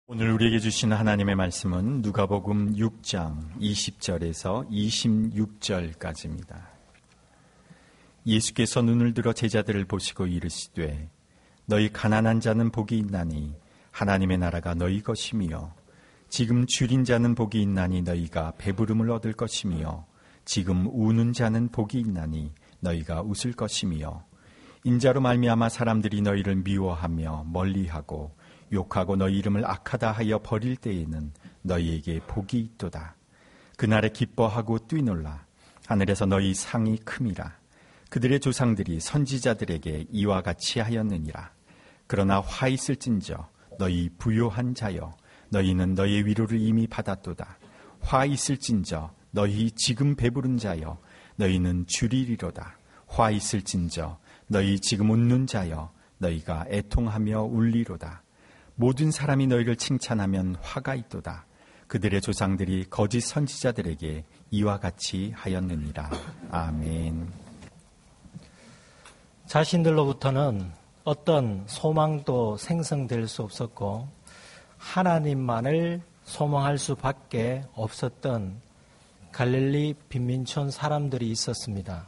오늘 우리에게 주신 하나님의 말씀은 누가복음 6장 20절에서 26절까지입니다. 예수께서 눈을 들어 제자들을 보시고 이르시되 너희 가난한 자는 복이 있나니 하나님의 나라가 너희 것이며 지금 줄인 자는 복이 있나니 너희가 배부름을 얻을 것이며 지금 우는 자는 복이 있나니 너희가 웃을 것이며 인자로 말미암아 사람들이 너희를 미워하며 멀리하고 욕하고 너희 이름을 악하다 하여 버릴 때에는 너희에게 복이 있도다. 그날에 기뻐하고 뛰놀라. 하늘에서 너희 상이 큼이라. 그들의 조상들이 선지자들에게 이와 같이 하였느니라. 그러나 화 있을진저 너희 부요한 자여 너희는 너희의 위로를 이미 받았도다. 화 있을진저 너희 지금 배부른 자여 너희는 줄이리로다. 화 있을진저 너희 지금 웃는 자여 너희가 애통하며 울리로다. 모든 사람이 너희를 칭찬하면 화가 있도다. 그들의 조상들이 거짓 선지자들에게 이와 같이 하였느니라. 아멘. 자신들로부터는 어떤 소망도 생성될 수 없었고 하나님만을 소망할 수밖에 없었던 갈릴리 빈민촌 사람들이 있었습니다.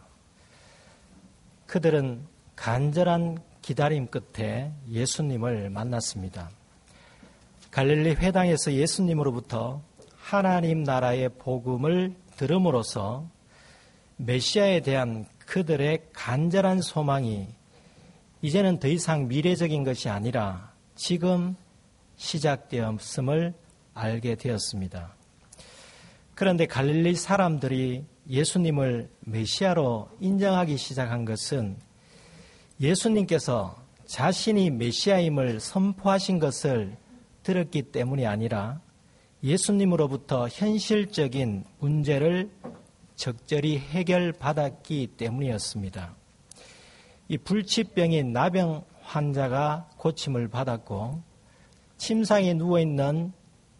그들은 간절한 기다림 끝에 예수님을 만났습니다. 갈릴리 회당에서 예수님으로부터 하나님 나라의 복음을 들음으로써 메시아에 대한 그들의 간절한 소망이 이제는 더 이상 미래적인 것이 아니라 지금 시작되었음을 알게 되었습니다. 그런데 갈릴리 사람들이 예수님을 메시아로 인정하기 시작한 것은 예수님께서 자신이 메시아임을 선포하신 것을 들었기 때문이 아니라 예수님으로부터 현실적인 문제를 적절히 해결받았기 때문이었습니다. 이 불치병인 나병 환자가 고침을 받았고 침상에 누워있는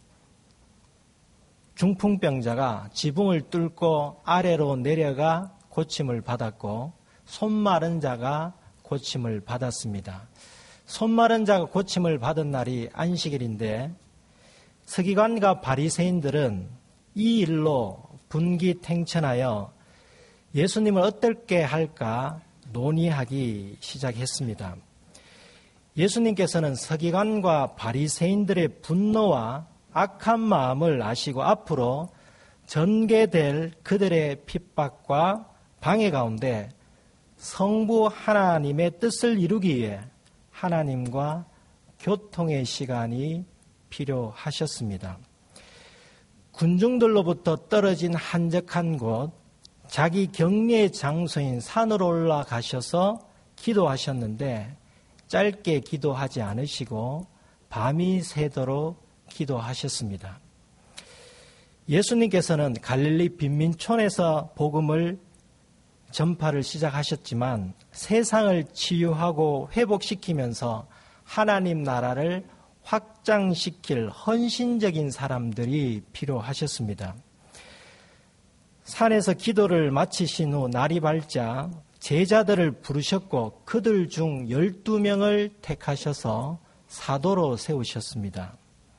중풍병자가 지붕을 뚫고 아래로 내려가 고침을 받았고 손 마른 자가 고침을 받았습니다. 손 마른 자가 고침을 받은 날이 안식일인데 서기관과 바리새인들은 이 일로 분기탱천하여 예수님을 어떻게 할까 논의하기 시작했습니다. 예수님께서는 서기관과 바리새인들의 분노와 악한 마음을 아시고 앞으로 전개될 그들의 핍박과 방해 가운데 성부 하나님의 뜻을 이루기 위해 하나님과 교통의 시간이 필요하셨습니다. 군중들로부터 떨어진 한적한 곳, 자기 격리의 장소인 산으로 올라가셔서 기도하셨는데 짧게 기도하지 않으시고 밤이 새도록 기도하셨습니다. 예수님께서는 갈릴리 빈민촌에서 복음을 전파를 시작하셨지만 세상을 치유하고 회복시키면서 하나님 나라를 확장시킬 헌신적인 사람들이 필요하셨습니다. 산에서 기도를 마치신 후 날이 밝자 제자들을 부르셨고 그들 중 12명을 택하셔서 사도로 세우셨습니다.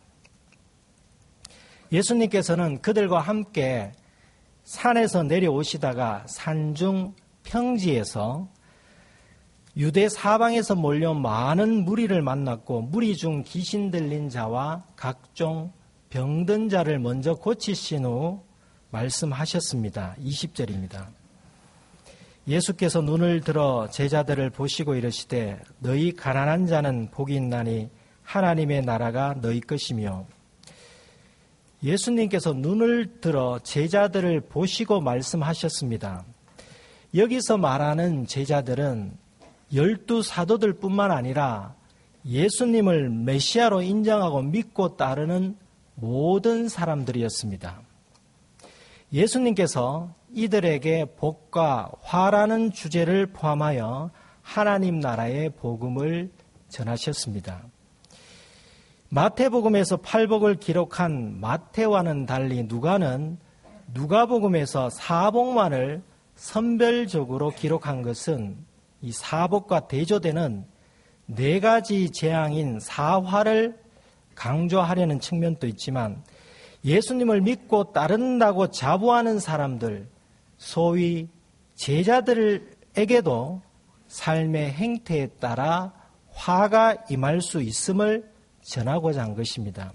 예수님께서는 그들과 함께 산에서 내려오시다가 산중 평지에서 유대 사방에서 몰려온 많은 무리를 만났고 무리 중 귀신 들린 자와 각종 병든 자를 먼저 고치신 후 말씀하셨습니다. 20절입니다. 예수께서 눈을 들어 제자들을 보시고 이르시되 너희 가난한 자는 복이 있나니 하나님의 나라가 너희 것이며 예수님께서 눈을 들어 제자들을 보시고 말씀하셨습니다. 여기서 말하는 제자들은 12사도들 뿐만 아니라 예수님을 메시아로 인정하고 믿고 따르는 모든 사람들이었습니다. 예수님께서 이들에게 복과 화라는 주제를 포함하여 하나님 나라의 복음을 전하셨습니다. 마태복음에서 팔복을 기록한 마태와는 달리 누가는 누가복음에서 사복만을 선별적으로 기록한 것은 이 사복과 대조되는 네 가지 재앙인 사화를 강조하려는 측면도 있지만 예수님을 믿고 따른다고 자부하는 사람들, 소위 제자들에게도 삶의 행태에 따라 화가 임할 수 있음을 전하고자 한 것입니다.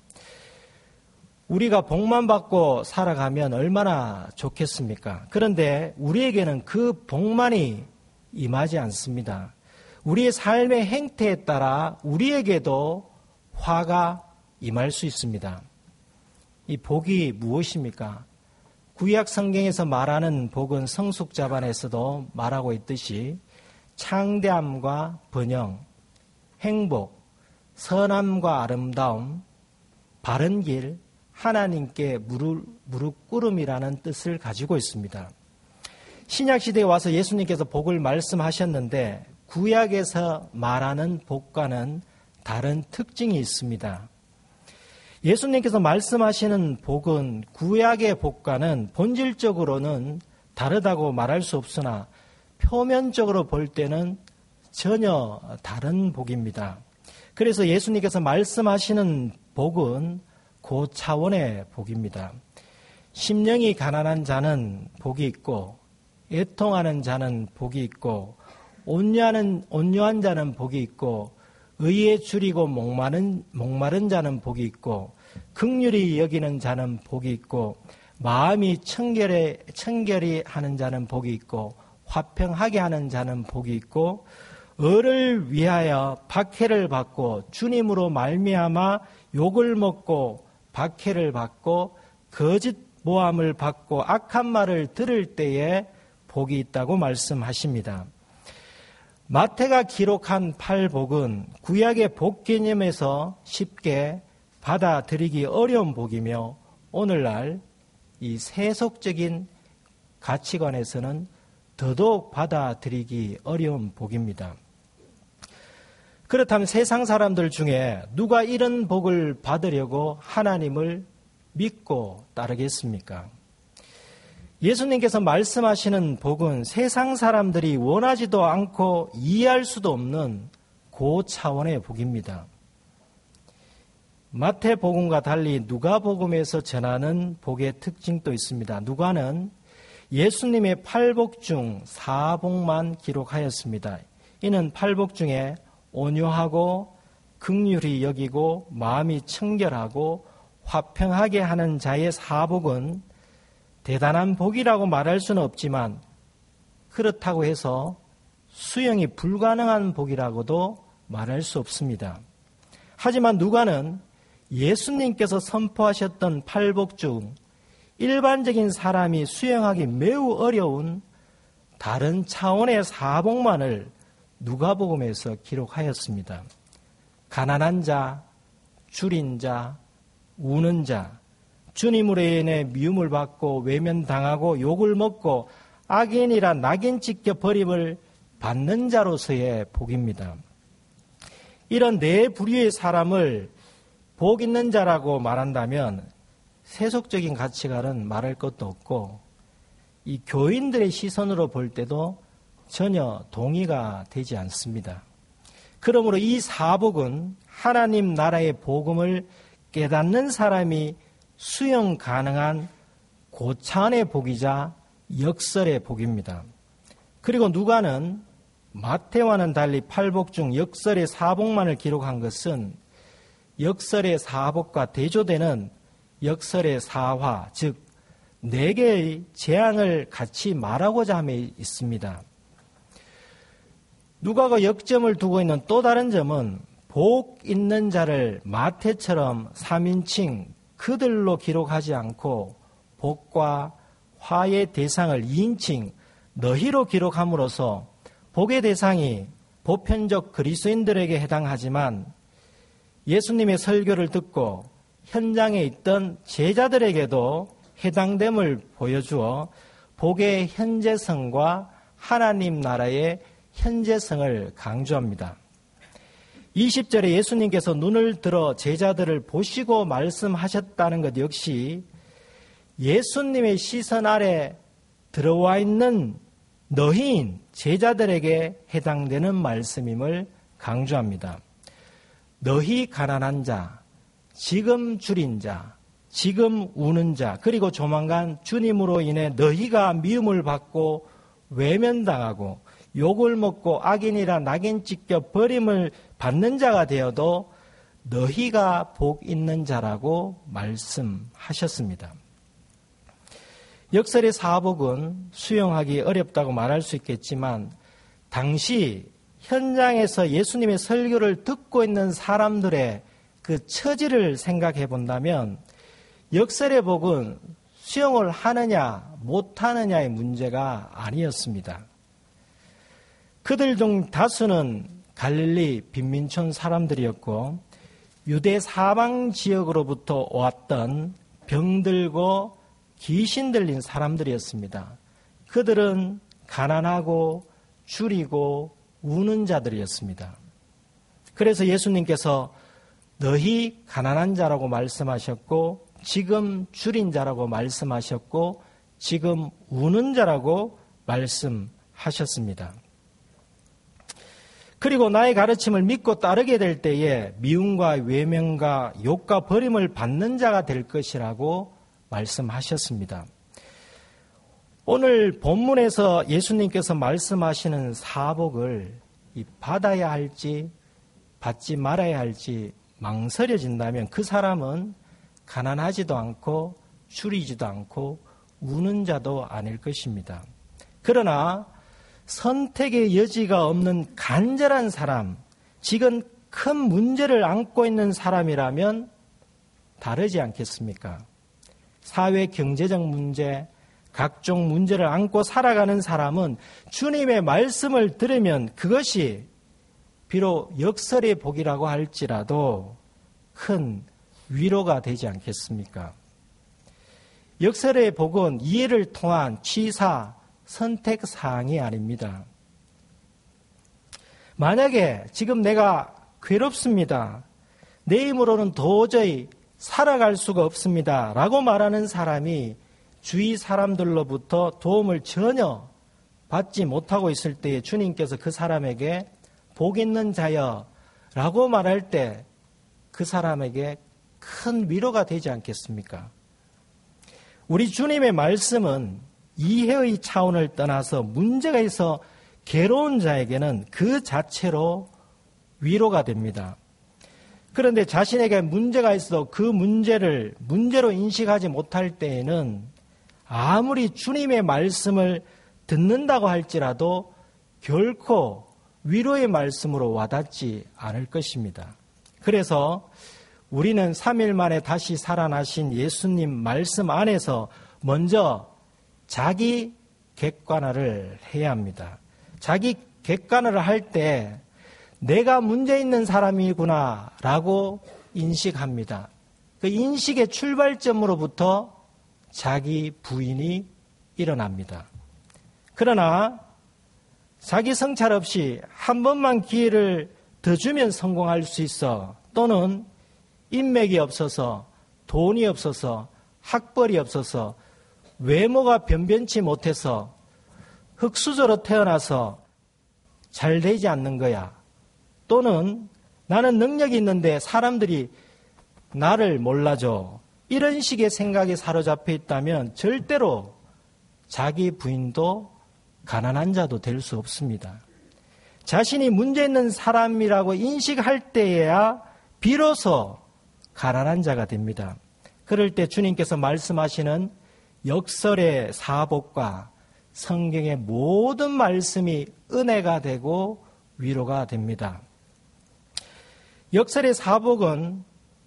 우리가 복만 받고 살아가면 얼마나 좋겠습니까? 그런데 우리에게는 그 복만이 임하지 않습니다. 우리의 삶의 행태에 따라 우리에게도 화가 임할 수 있습니다. 이 복이 무엇입니까? 구약 성경에서 말하는 복은 성숙자반에서도 말하고 있듯이 창대함과 번영, 행복, 선함과 아름다움, 바른 길, 하나님께 무릎 꿇음이라는 뜻을 가지고 있습니다. 신약시대에 와서 예수님께서 복을 말씀하셨는데 구약에서 말하는 복과는 다른 특징이 있습니다. 예수님께서 말씀하시는 복은 구약의 복과는 본질적으로는 다르다고 말할 수 없으나 표면적으로 볼 때는 전혀 다른 복입니다. 그래서 예수님께서 말씀하시는 복은 그 차원의 복입니다. 심령이 가난한 자는 복이 있고 애통하는 자는 복이 있고 온유한 자는 복이 있고 의에 줄이고 목마른 자는 복이 있고 긍휼히 여기는 자는 복이 있고 마음이 청결히 하는 자는 복이 있고 화평하게 하는 자는 복이 있고 을을 위하여 박해를 받고 주님으로 말미암아 욕을 먹고 박해를 받고 거짓 모함을 받고 악한 말을 들을 때에 복이 있다고 말씀하십니다. 마태가 기록한 8복은 구약의 복 개념에서 쉽게 받아들이기 어려운 복이며 오늘날 이 세속적인 가치관에서는 더더욱 받아들이기 어려운 복입니다. 그렇다면 세상 사람들 중에 누가 이런 복을 받으려고 하나님을 믿고 따르겠습니까? 예수님께서 말씀하시는 복은 세상 사람들이 원하지도 않고 이해할 수도 없는 고차원의 복입니다. 마태복음과 달리 누가복음에서 전하는 복의 특징도 있습니다. 누가는 예수님의 8복 중 4복만 기록하였습니다. 이는 8복 중에 온유하고 긍휼히 여기고 마음이 청결하고 화평하게 하는 자의 4복은 대단한 복이라고 말할 수는 없지만 그렇다고 해서 수용이 불가능한 복이라고도 말할 수 없습니다. 하지만 누가는 예수님께서 선포하셨던 8복 중 일반적인 사람이 수용하기 매우 어려운 다른 차원의 4복만을 누가복음에서 기록하였습니다. 가난한 자, 줄인 자, 우는 자, 주님으로 인해 미움을 받고 외면당하고 욕을 먹고 악인이라 낙인 찍혀 버림을 받는 자로서의 복입니다. 이런 네 부류의 사람을 복 있는 자라고 말한다면 세속적인 가치관은 말할 것도 없고 이 교인들의 시선으로 볼 때도 전혀 동의가 되지 않습니다. 그러므로 이 4복은 하나님 나라의 복음을 깨닫는 사람이 수용 가능한 고차원의 복이자 역설의 복입니다. 그리고 누가는 마태와는 달리 8복 중 역설의 4복만을 기록한 것은 역설의 4복과 대조되는 역설의 4화, 즉 4개의 재앙을 같이 말하고자 함에 있습니다. 누가가 역점을 두고 있는 또 다른 점은 복 있는 자를 마태처럼 3인칭 그들로 기록하지 않고 복과 화의 대상을 2인칭 너희로 기록함으로써 복의 대상이 보편적 그리스도인들에게 해당하지만 예수님의 설교를 듣고 현장에 있던 제자들에게도 해당됨을 보여주어 복의 현재성과 하나님 나라의 현재성을 강조합니다. 20절에 예수님께서 눈을 들어 제자들을 보시고 말씀하셨다는 것 역시 예수님의 시선 아래 들어와 있는 너희인 제자들에게 해당되는 말씀임을 강조합니다. 너희 가난한 자, 지금 줄인 자, 지금 우는 자, 그리고 조만간 주님으로 인해 너희가 미움을 받고 외면당하고 욕을 먹고 악인이라 낙인 찍혀 버림을 받는 자가 되어도 너희가 복 있는 자라고 말씀하셨습니다. 역설의 사복은 수용하기 어렵다고 말할 수 있겠지만 당시 현장에서 예수님의 설교를 듣고 있는 사람들의 그 처지를 생각해 본다면 역설의 복은 수용을 하느냐 못하느냐의 문제가 아니었습니다. 그들 중 다수는 갈릴리 빈민촌 사람들이었고 유대 사방 지역으로부터 왔던 병들고 귀신 들린 사람들이었습니다. 그들은 가난하고 줄이고 우는 자들이었습니다. 그래서 예수님께서 너희 가난한 자라고 말씀하셨고 지금 줄인 자라고 말씀하셨고 지금 우는 자라고 말씀하셨습니다. 그리고 나의 가르침을 믿고 따르게 될 때에 미움과 외면과 욕과 버림을 받는 자가 될 것이라고 말씀하셨습니다. 오늘 본문에서 예수님께서 말씀하시는 사복을 받아야 할지 받지 말아야 할지 망설여진다면 그 사람은 가난하지도 않고 줄이지도 않고 우는 자도 아닐 것입니다. 그러나 선택의 여지가 없는 간절한 사람, 지금 큰 문제를 안고 있는 사람이라면 다르지 않겠습니까? 사회 경제적 문제, 각종 문제를 안고 살아가는 사람은 주님의 말씀을 들으면 그것이 비록 역설의 복이라고 할지라도 큰 위로가 되지 않겠습니까? 역설의 복은 이해를 통한 취사, 선택사항이 아닙니다. 만약에 지금 내가 괴롭습니다. 내 힘으로는 도저히 살아갈 수가 없습니다. 라고 말하는 사람이 주위 사람들로부터 도움을 전혀 받지 못하고 있을 때에 주님께서 그 사람에게 복 있는 자여 라고 말할 때 그 사람에게 큰 위로가 되지 않겠습니까? 우리 주님의 말씀은 이해의 차원을 떠나서 문제가 있어 괴로운 자에게는 그 자체로 위로가 됩니다. 그런데 자신에게 문제가 있어 그 문제를 문제로 인식하지 못할 때에는 아무리 주님의 말씀을 듣는다고 할지라도 결코 위로의 말씀으로 와닿지 않을 것입니다. 그래서 우리는 3일 만에 다시 살아나신 예수님 말씀 안에서 먼저 자기 객관화를 해야 합니다. 자기 객관화를 할 때 내가 문제 있는 사람이구나 라고 인식합니다. 그 인식의 출발점으로부터 자기 부인이 일어납니다. 그러나 자기 성찰 없이 한 번만 기회를 더 주면 성공할 수 있어, 또는 인맥이 없어서, 돈이 없어서, 학벌이 없어서, 외모가 변변치 못해서, 흙수저로 태어나서 잘 되지 않는 거야. 또는 나는 능력이 있는데 사람들이 나를 몰라줘. 이런 식의 생각에 사로잡혀 있다면 절대로 자기 부인도 가난한 자도 될 수 없습니다. 자신이 문제 있는 사람이라고 인식할 때에야 비로소 가난한 자가 됩니다. 그럴 때 주님께서 말씀하시는 역설의 사복과 성경의 모든 말씀이 은혜가 되고 위로가 됩니다. 역설의 사복은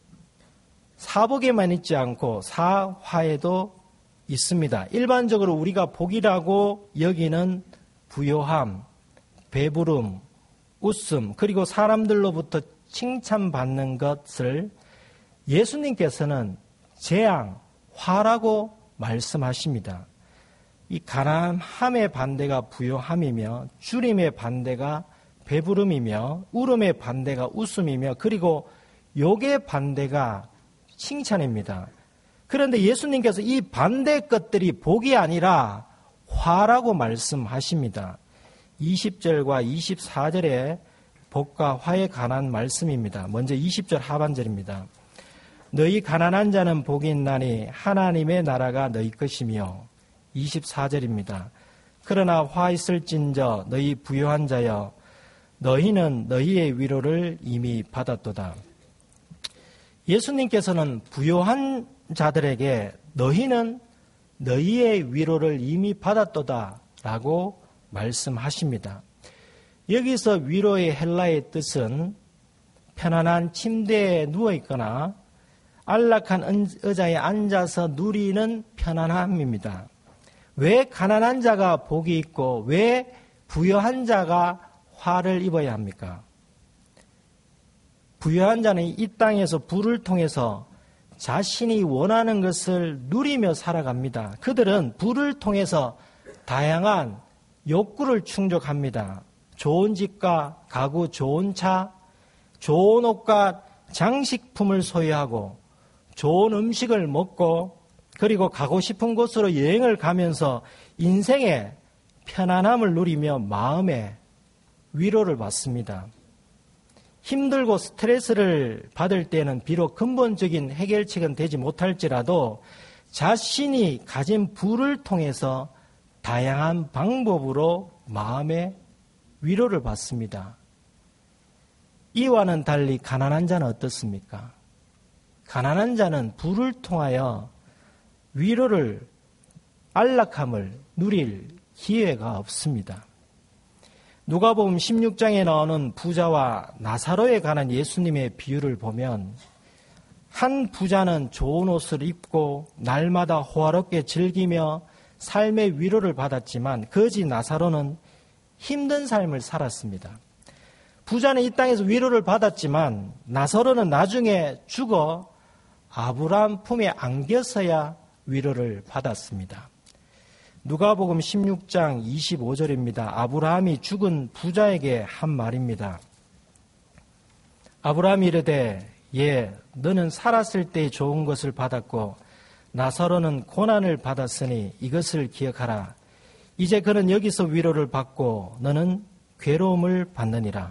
사복에만 있지 않고 사화에도 있습니다. 일반적으로 우리가 복이라고 여기는 부요함, 배부름, 웃음, 그리고 사람들로부터 칭찬받는 것을 예수님께서는 재앙, 화라고 말씀하십니다. 이 가난함의 반대가 부요함이며 줄임의 반대가 배부름이며 울음의 반대가 웃음이며 그리고 욕의 반대가 칭찬입니다. 그런데 예수님께서 이 반대 것들이 복이 아니라 화라고 말씀하십니다. 20절과 24절에 복과 화에 관한 말씀입니다. 먼저 20절 하반절입니다. 너희 가난한 자는 복이 있나니 하나님의 나라가 너희 것이며 24절입니다. 그러나 화 있을진저 너희 부요한 자여 너희는 너희의 위로를 이미 받았도다. 예수님께서는 부요한 자들에게 너희는 너희의 위로를 이미 받았도다 라고 말씀하십니다. 여기서 위로의 헬라의 뜻은 편안한 침대에 누워있거나 안락한 의자에 앉아서 누리는 편안함입니다. 왜 가난한 자가 복이 있고 왜 부유한 자가 화를 입어야 합니까? 부유한 자는 이 땅에서 부를 통해서 자신이 원하는 것을 누리며 살아갑니다. 그들은 부를 통해서 다양한 욕구를 충족합니다. 좋은 집과 가구, 좋은 차, 좋은 옷과 장식품을 소유하고 좋은 음식을 먹고 그리고 가고 싶은 곳으로 여행을 가면서 인생의 편안함을 누리며 마음의 위로를 받습니다. 힘들고 스트레스를 받을 때는 비록 근본적인 해결책은 되지 못할지라도 자신이 가진 부를 통해서 다양한 방법으로 마음의 위로를 받습니다. 이와는 달리 가난한 자는 어떻습니까? 가난한 자는 부를 통하여 위로를, 안락함을 누릴 기회가 없습니다. 누가복음 16장에 나오는 부자와 나사로에 관한 예수님의 비유를 보면 한 부자는 좋은 옷을 입고 날마다 호화롭게 즐기며 삶의 위로를 받았지만 거지 나사로는 힘든 삶을 살았습니다. 부자는 이 땅에서 위로를 받았지만 나사로는 나중에 죽어 아브라함 품에 안겨서야 위로를 받았습니다. 누가복음 16장 25절입니다. 아브라함이 죽은 부자에게 한 말입니다. 아브라함이 이르되 너는 살았을 때 좋은 것을 받았고 나사로는 고난을 받았으니 이것을 기억하라. 이제 그는 여기서 위로를 받고 너는 괴로움을 받느니라.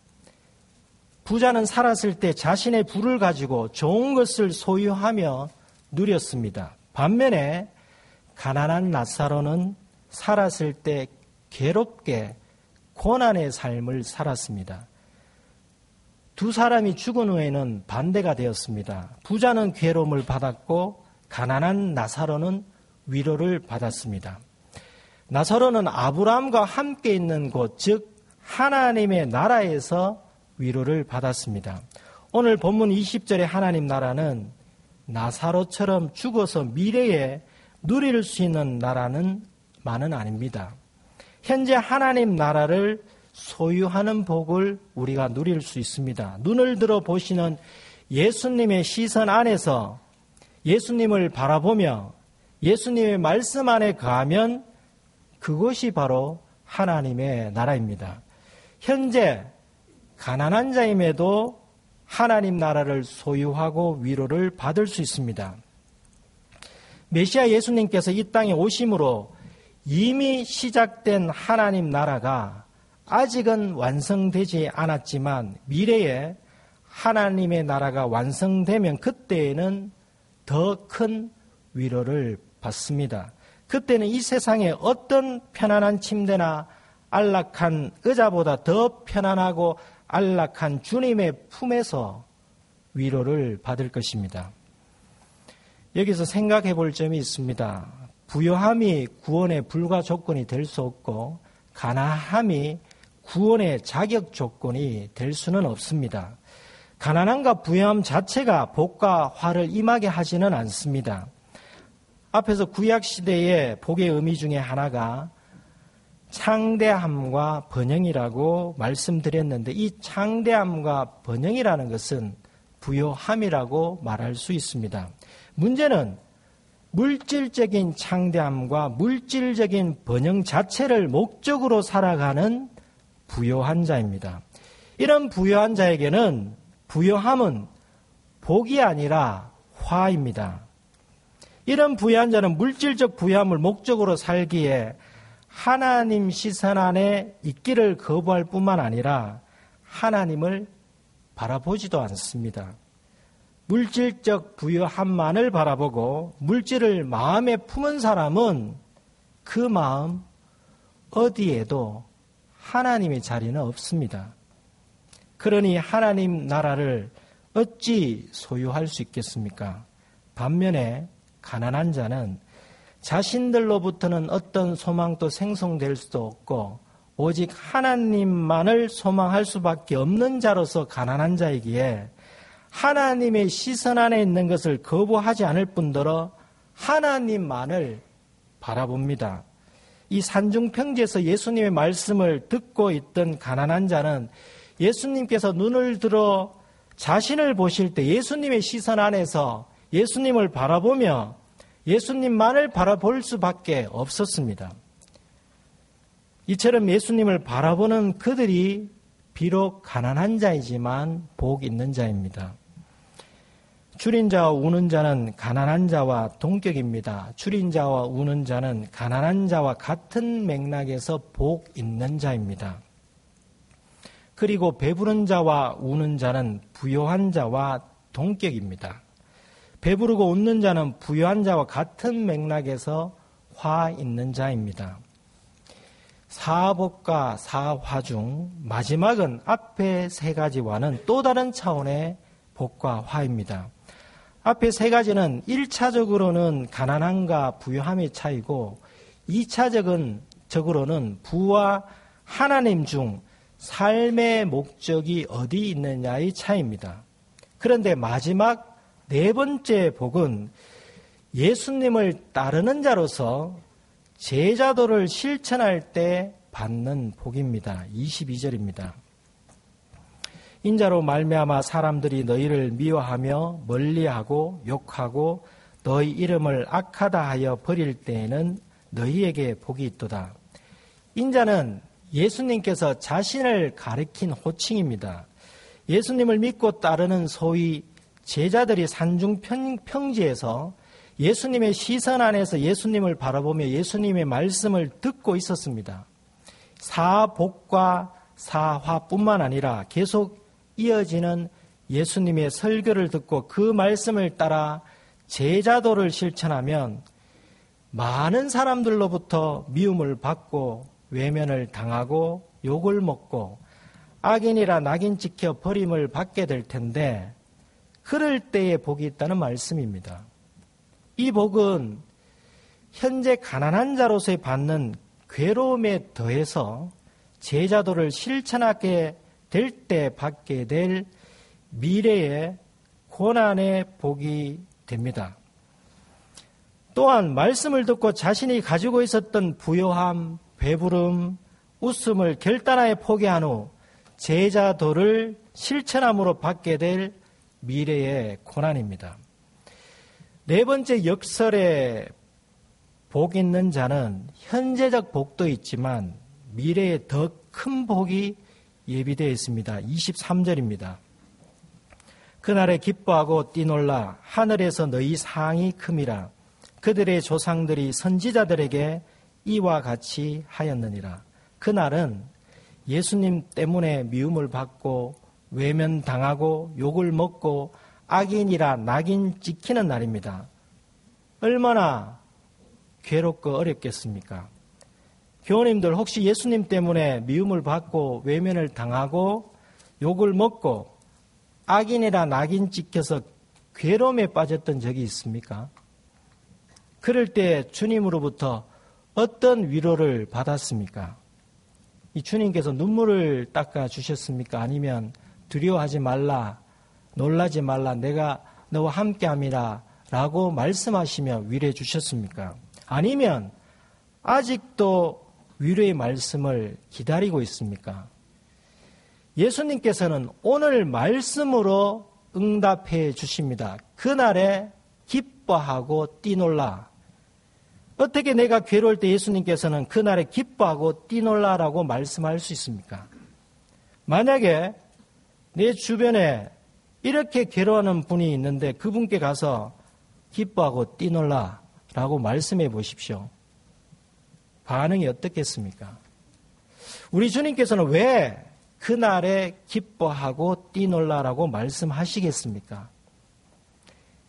부자는 살았을 때 자신의 부를 가지고 좋은 것을 소유하며 누렸습니다. 반면에 가난한 나사로는 살았을 때 괴롭게 고난의 삶을 살았습니다. 두 사람이 죽은 후에는 반대가 되었습니다. 부자는 괴로움을 받았고 가난한 나사로는 위로를 받았습니다. 나사로는 아브라함과 함께 있는 곳, 즉 하나님의 나라에서 위로를 받았습니다. 오늘 본문 20절의 하나님 나라는 나사로처럼 죽어서 미래에 누릴 수 있는 나라는 만은 아닙니다. 현재 하나님 나라를 소유하는 복을 우리가 누릴 수 있습니다. 눈을 들어 보시는 예수님의 시선 안에서 예수님을 바라보며 예수님의 말씀 안에 거하면 그것이 바로 하나님의 나라입니다. 현재 가난한 자임에도 하나님 나라를 소유하고 위로를 받을 수 있습니다. 메시아 예수님께서 이 땅에 오심으로 이미 시작된 하나님 나라가 아직은 완성되지 않았지만 미래에 하나님의 나라가 완성되면 그때에는 더 큰 위로를 받습니다. 그때는 이 세상에 어떤 편안한 침대나 안락한 의자보다 더 편안하고 안락한 주님의 품에서 위로를 받을 것입니다. 여기서 생각해 볼 점이 있습니다. 부요함이 구원의 불가 조건이 될 수 없고 가난함이 구원의 자격 조건이 될 수는 없습니다. 가난함과 부요함 자체가 복과 화를 임하게 하지는 않습니다. 앞에서 구약시대의 복의 의미 중에 하나가 창대함과 번영이라고 말씀드렸는데 이 창대함과 번영이라는 것은 부요함이라고 말할 수 있습니다. 문제는 물질적인 창대함과 물질적인 번영 자체를 목적으로 살아가는 부요한 자입니다. 이런 부요한 자에게는 부요함은 복이 아니라 화입니다. 이런 부요한 자는 물질적 부요함을 목적으로 살기에 하나님 시선 안에 있기를 거부할 뿐만 아니라 하나님을 바라보지도 않습니다. 물질적 부유함만을 바라보고 물질을 마음에 품은 사람은 그 마음 어디에도 하나님의 자리는 없습니다. 그러니 하나님 나라를 어찌 소유할 수 있겠습니까? 반면에 가난한 자는 자신들로부터는 어떤 소망도 생성될 수도 없고 오직 하나님만을 소망할 수밖에 없는 자로서 가난한 자이기에 하나님의 시선 안에 있는 것을 거부하지 않을 뿐더러 하나님만을 바라봅니다. 이 산중평지에서 예수님의 말씀을 듣고 있던 가난한 자는 예수님께서 눈을 들어 자신을 보실 때 예수님의 시선 안에서 예수님을 바라보며 예수님만을 바라볼 수밖에 없었습니다. 이처럼 예수님을 바라보는 그들이 비록 가난한 자이지만 복 있는 자입니다. 줄인 자와 우는 자는 가난한 자와 동격입니다. 줄인 자와 우는 자는 가난한 자와 같은 맥락에서 복 있는 자입니다. 그리고 배부른 자와 우는 자는 부요한 자와 동격입니다. 배부르고 웃는 자는 부요한 자와 같은 맥락에서 화 있는 자입니다. 사복과 사화 중 마지막은 앞에 세 가지와는 또 다른 차원의 복과 화입니다. 앞에 세 가지는 1차적으로는 가난함과 부유함의 차이고 2차적으로는 부와 하나님 중 삶의 목적이 어디 있느냐의 차이입니다. 그런데 마지막 네 번째 복은 예수님을 따르는 자로서 제자도를 실천할 때 받는 복입니다. 22절입니다. 인자로 말미암아 사람들이 너희를 미워하며 멀리하고 욕하고 너희 이름을 악하다 하여 버릴 때에는 너희에게 복이 있도다. 인자는 예수님께서 자신을 가리킨 호칭입니다. 예수님을 믿고 따르는 소위 제자들이 산중평지에서 예수님의 시선 안에서 예수님을 바라보며 예수님의 말씀을 듣고 있었습니다. 사복과 사화뿐만 아니라 계속 이어지는 예수님의 설교를 듣고 그 말씀을 따라 제자도를 실천하면 많은 사람들로부터 미움을 받고 외면을 당하고 욕을 먹고 악인이라 낙인 찍혀 버림을 받게 될 텐데 그럴 때에 복이 있다는 말씀입니다. 이 복은 현재 가난한 자로서의 받는 괴로움에 더해서 제자도를 실천하게 될 때 받게 될 미래의 고난의 복이 됩니다. 또한 말씀을 듣고 자신이 가지고 있었던 부요함, 배부름, 웃음을 결단하여 포기한 후 제자도를 실천함으로 받게 될 미래의 고난입니다. 네 번째 역설의 복 있는 자는 현재적 복도 있지만 미래에 더 큰 복이 예비되어 있습니다. 23절입니다. 그날에 기뻐하고 뛰놀라 하늘에서 너희 상이 큼이라 그들의 조상들이 선지자들에게 이와 같이 하였느니라. 그날은 예수님 때문에 미움을 받고 외면당하고 욕을 먹고 악인이라 낙인 찍히는 날입니다. 얼마나 괴롭고 어렵겠습니까? 교우님들 혹시 예수님 때문에 미움을 받고 외면을 당하고 욕을 먹고 악인이라 낙인 찍혀서 괴로움에 빠졌던 적이 있습니까? 그럴 때 주님으로부터 어떤 위로를 받았습니까? 이 주님께서 눈물을 닦아 주셨습니까? 아니면 두려워하지 말라, 놀라지 말라, 내가 너와 함께함이라 라고 말씀하시며 위로해 주셨습니까? 아니면 아직도 위로의 말씀을 기다리고 있습니까? 예수님께서는 오늘 말씀으로 응답해 주십니다. 그날에 기뻐하고 뛰놀라. 어떻게 내가 괴로울 때 예수님께서는 그날에 기뻐하고 뛰놀라라고 말씀할 수 있습니까? 만약에 내 주변에 이렇게 괴로워하는 분이 있는데 그분께 가서 기뻐하고 뛰놀라라고 말씀해 보십시오. 반응이 어떻겠습니까? 우리 주님께서는 왜 그날에 기뻐하고 뛰놀라라고 말씀하시겠습니까?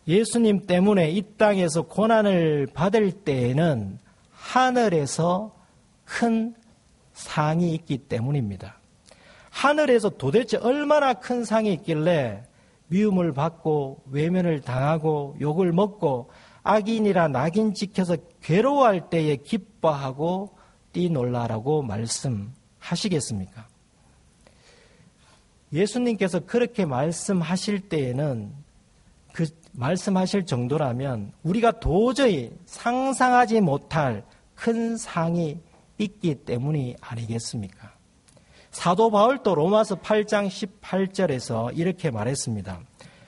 예수님 때문에 이 땅에서 고난을 받을 때에는 하늘에서 큰 상이 있기 때문입니다. 하늘에서 도대체 얼마나 큰 상이 있길래 미움을 받고 외면을 당하고 욕을 먹고 악인이라 낙인 찍혀서 괴로워할 때에 기뻐하고 뛰놀라라고 말씀하시겠습니까? 예수님께서 그렇게 말씀하실 때에는 그 말씀하실 정도라면 우리가 도저히 상상하지 못할 큰 상이 있기 때문이 아니겠습니까? 사도 바울도 로마서 8장 18절에서 이렇게 말했습니다.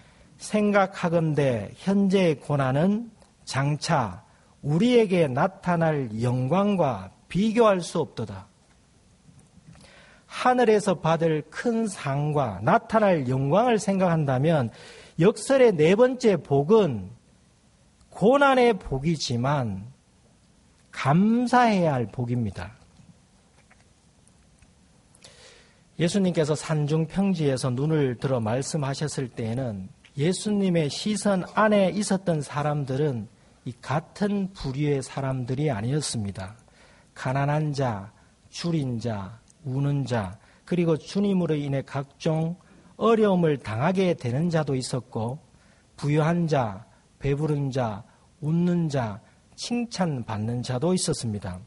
생각하건대 현재의 고난은 장차 우리에게 나타날 영광과 비교할 수 없도다. 하늘에서 받을 큰 상과 나타날 영광을 생각한다면 역설의 네 번째 복은 고난의 복이지만 감사해야 할 복입니다. 예수님께서 산중평지에서 눈을 들어 말씀하셨을 때에는 예수님의 시선 안에 있었던 사람들은 이 같은 부류의 사람들이 아니었습니다. 가난한 자, 줄인 자, 우는 자, 그리고 주님으로 인해 각종 어려움을 당하게 되는 자도 있었고, 부유한 자, 배부른 자, 웃는 자, 칭찬받는 자도 있었습니다.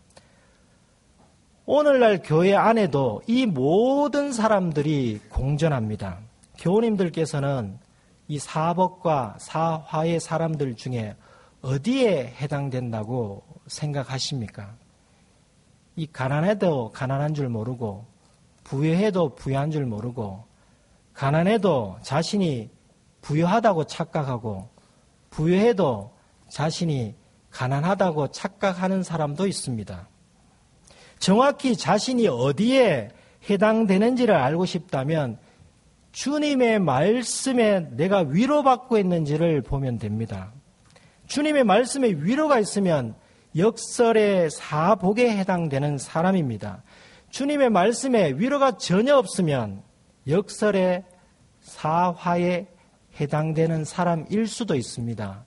오늘날 교회 안에도 이 모든 사람들이 공존합니다. 교우님들께서는 이 사법과 사화의 사람들 중에 어디에 해당된다고 생각하십니까? 이 가난해도 가난한 줄 모르고, 부유해도 부유한 줄 모르고, 가난해도 자신이 부유하다고 착각하고, 부유해도 자신이 가난하다고 착각하는 사람도 있습니다. 정확히 자신이 어디에 해당되는지를 알고 싶다면 주님의 말씀에 내가 위로받고 있는지를 보면 됩니다. 주님의 말씀에 위로가 있으면 역설의 사복에 해당되는 사람입니다. 주님의 말씀에 위로가 전혀 없으면 역설의 사화에 해당되는 사람일 수도 있습니다.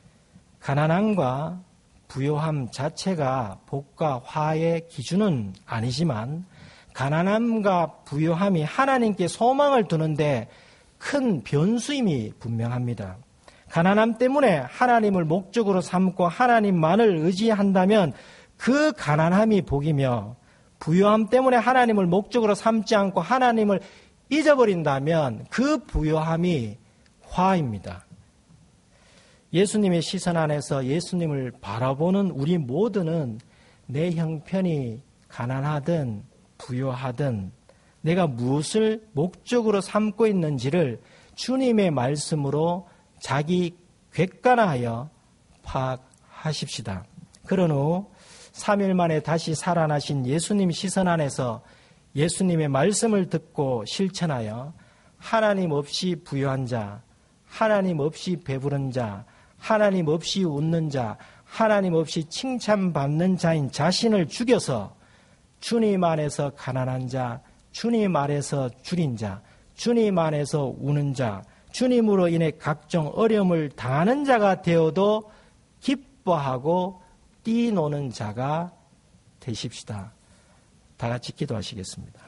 가난함과 부요함 자체가 복과 화의 기준은 아니지만 가난함과 부요함이 하나님께 소망을 두는데 큰 변수임이 분명합니다. 가난함 때문에 하나님을 목적으로 삼고 하나님만을 의지한다면 그 가난함이 복이며, 부요함 때문에 하나님을 목적으로 삼지 않고 하나님을 잊어버린다면 그 부요함이 화입니다. 예수님의 시선 안에서 예수님을 바라보는 우리 모두는 내 형편이 가난하든 부요하든 내가 무엇을 목적으로 삼고 있는지를 주님의 말씀으로 자기 객관화하여 파악하십시다. 그런 후 3일 만에 다시 살아나신 예수님 시선 안에서 예수님의 말씀을 듣고 실천하여 하나님 없이 부유한 자, 하나님 없이 배부른 자, 하나님 없이 웃는 자, 하나님 없이 칭찬받는 자인 자신을 죽여서 주님 안에서 가난한 자, 주님 안에서 줄인 자, 주님 안에서 우는 자, 주님으로 인해 각종 어려움을 당하는 자가 되어도 기뻐하고 뛰노는 자가 되십시다. 다 같이 기도하시겠습니다.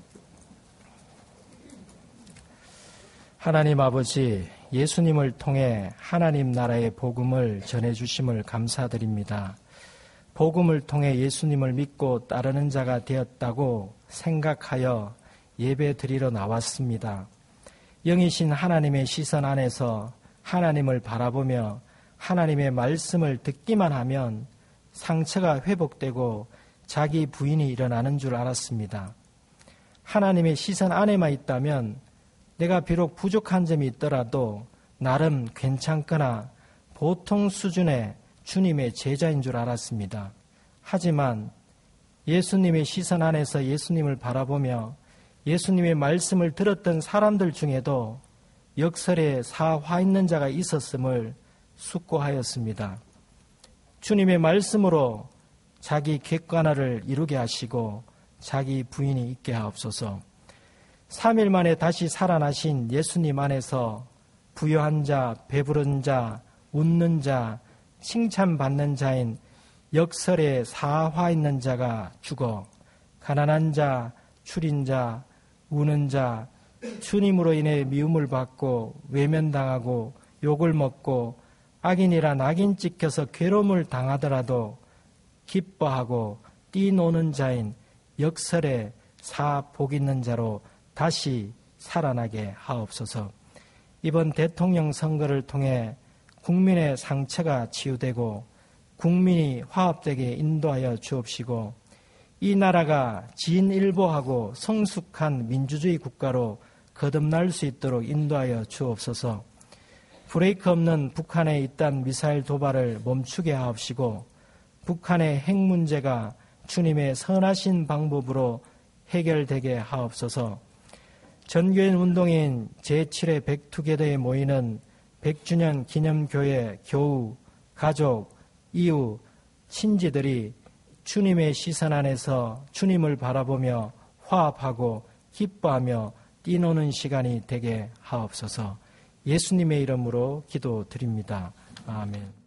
하나님 아버지, 예수님을 통해 하나님 나라의 복음을 전해주심을 감사드립니다. 복음을 통해 예수님을 믿고 따르는 자가 되었다고 생각하여 예배 드리러 나왔습니다. 영이신 하나님의 시선 안에서 하나님을 바라보며 하나님의 말씀을 듣기만 하면 상처가 회복되고 자기 부인이 일어나는 줄 알았습니다. 하나님의 시선 안에만 있다면 내가 비록 부족한 점이 있더라도 나름 괜찮거나 보통 수준의 주님의 제자인 줄 알았습니다. 하지만 예수님의 시선 안에서 예수님을 바라보며 예수님의 말씀을 들었던 사람들 중에도 역설에 사화 있는 자가 있었음을 숙고하였습니다. 주님의 말씀으로 자기 객관화를 이루게 하시고 자기 부인이 있게 하옵소서. 3일 만에 다시 살아나신 예수님 안에서 부유한 자, 배부른 자, 웃는 자, 칭찬받는 자인 역설에 사화 있는 자가 죽어 가난한 자, 추린 자, 우는 자, 주님으로 인해 미움을 받고 외면당하고 욕을 먹고 악인이라 낙인 찍혀서 괴로움을 당하더라도 기뻐하고 뛰노는 자인 역설에 복 있는 자로 다시 살아나게 하옵소서. 이번 대통령 선거를 통해 국민의 상처가 치유되고 국민이 화합되게 인도하여 주옵시고 이 나라가 진일보하고 성숙한 민주주의 국가로 거듭날 수 있도록 인도하여 주옵소서. 브레이크 없는 북한의 잇단 미사일 도발을 멈추게 하옵시고 북한의 핵 문제가 주님의 선하신 방법으로 해결되게 하옵소서. 전교인 운동인 제7회 백투게더에 모이는 100주년 기념교회 교우, 가족, 이웃, 친지들이 주님의 시선 안에서 주님을 바라보며 화합하고 기뻐하며 뛰노는 시간이 되게 하옵소서. 예수님의 이름으로 기도드립니다. 아멘.